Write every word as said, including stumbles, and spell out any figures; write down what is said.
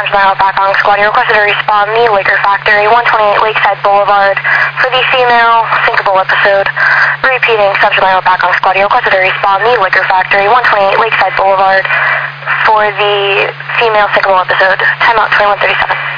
Mile back on squad. You requested to respawn the Liquor Factory, one twenty-eight Lakeside Boulevard for the female sinkable episode. Repeating, Subject Mile back on squad. You requested to respawn the Liquor Factory, one twenty-eight Lakeside Boulevard for the female sinkable episode. Timeout twenty-one thirty-seven.